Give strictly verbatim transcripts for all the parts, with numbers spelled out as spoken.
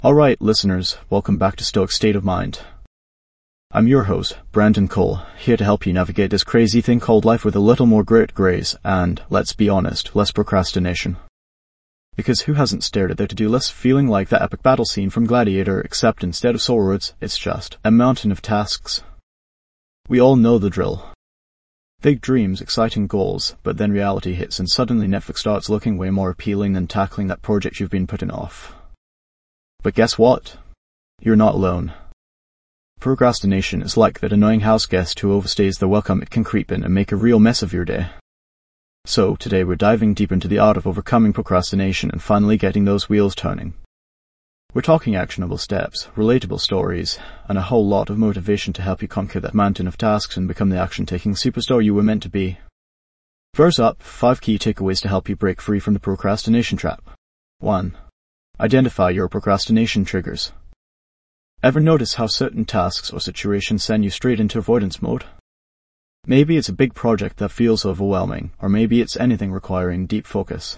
Alright, listeners, welcome back to Stoic State of Mind. I'm your host, Brandon Cole, here to help you navigate this crazy thing called life with a little more grit, grace, and, let's be honest, less procrastination. Because who hasn't stared at their to-do list feeling like that epic battle scene from Gladiator, except instead of swords, it's just a mountain of tasks? We all know the drill. Big dreams, exciting goals, but then reality hits and suddenly Netflix starts looking way more appealing than tackling that project you've been putting off. But guess what? You're not alone. Procrastination is like that annoying house guest who overstays their welcome. It can creep in and make a real mess of your day. So, today we're diving deep into the art of overcoming procrastination and finally getting those wheels turning. We're talking actionable steps, relatable stories, and a whole lot of motivation to help you conquer that mountain of tasks and become the action-taking superstar you were meant to be. First up, five key takeaways to help you break free from the procrastination trap. one. Identify your procrastination triggers. Ever notice how certain tasks or situations send you straight into avoidance mode? Maybe it's a big project that feels overwhelming, or maybe it's anything requiring deep focus.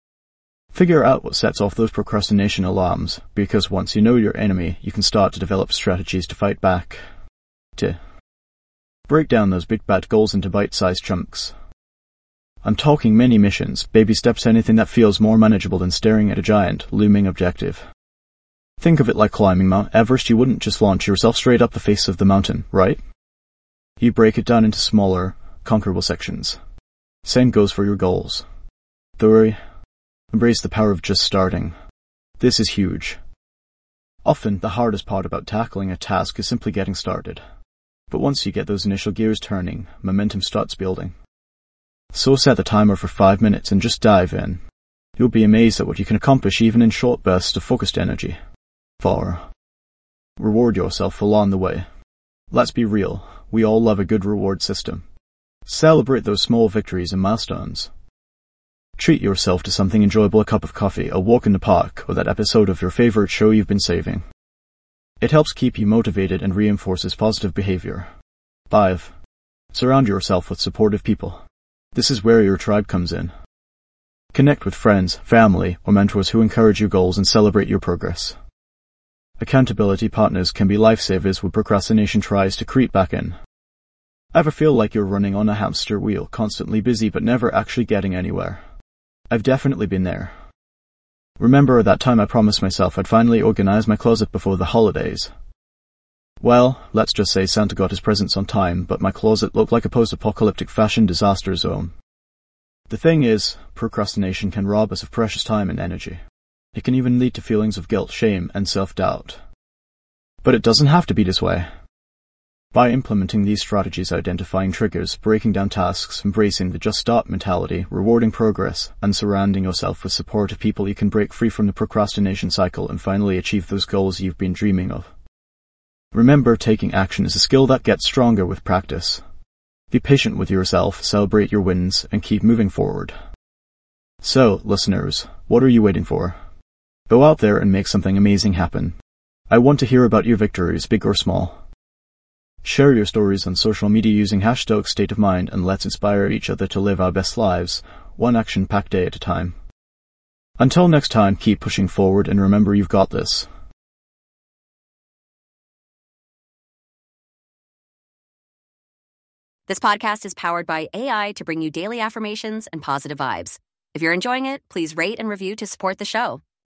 Figure out what sets off those procrastination alarms, because once you know your enemy, you can start to develop strategies to fight back. two. Break down those big bad goals into bite-sized chunks. I'm talking mini missions, baby steps, anything that feels more manageable than staring at a giant, looming objective. Think of it like climbing Mount Everest. You wouldn't just launch yourself straight up the face of the mountain, right? You break it down into smaller, conquerable sections. Same goes for your goals. three. Embrace the power of just starting. This is huge. Often, the hardest part about tackling a task is simply getting started. But once you get those initial gears turning, momentum starts building. So set the timer for five minutes and just dive in. You'll be amazed at what you can accomplish even in short bursts of focused energy. four. Reward yourself along the way. Let's be real, we all love a good reward system. Celebrate those small victories and milestones. Treat yourself to something enjoyable, a cup of coffee, a walk in the park, or that episode of your favorite show you've been saving. It helps keep you motivated and reinforces positive behavior. five. Surround yourself with supportive people. This is where your tribe comes in. Connect with friends, family, or mentors who encourage your goals and celebrate your progress. Accountability partners can be lifesavers when procrastination tries to creep back in. Ever feel like you're running on a hamster wheel, constantly busy but never actually getting anywhere? I've definitely been there. Remember that time I promised myself I'd finally organize my closet before the holidays? Well, let's just say Santa got his presents on time, but my closet looked like a post-apocalyptic fashion disaster zone. The thing is, procrastination can rob us of precious time and energy. It can even lead to feelings of guilt, shame, and self-doubt. But it doesn't have to be this way. By implementing these strategies, identifying triggers, breaking down tasks, embracing the just start mentality, rewarding progress, and surrounding yourself with supportive people, you can break free from the procrastination cycle and finally achieve those goals you've been dreaming of. Remember, taking action is a skill that gets stronger with practice. Be patient with yourself, celebrate your wins, and keep moving forward. So, listeners, what are you waiting for? Go out there and make something amazing happen. I want to hear about your victories, big or small. Share your stories on social media using hashtag State of Mind, and let's inspire each other to live our best lives, one action-packed day at a time. Until next time, keep pushing forward and remember you've got this. This podcast is powered by A I to bring you daily affirmations and positive vibes. If you're enjoying it, please rate and review to support the show.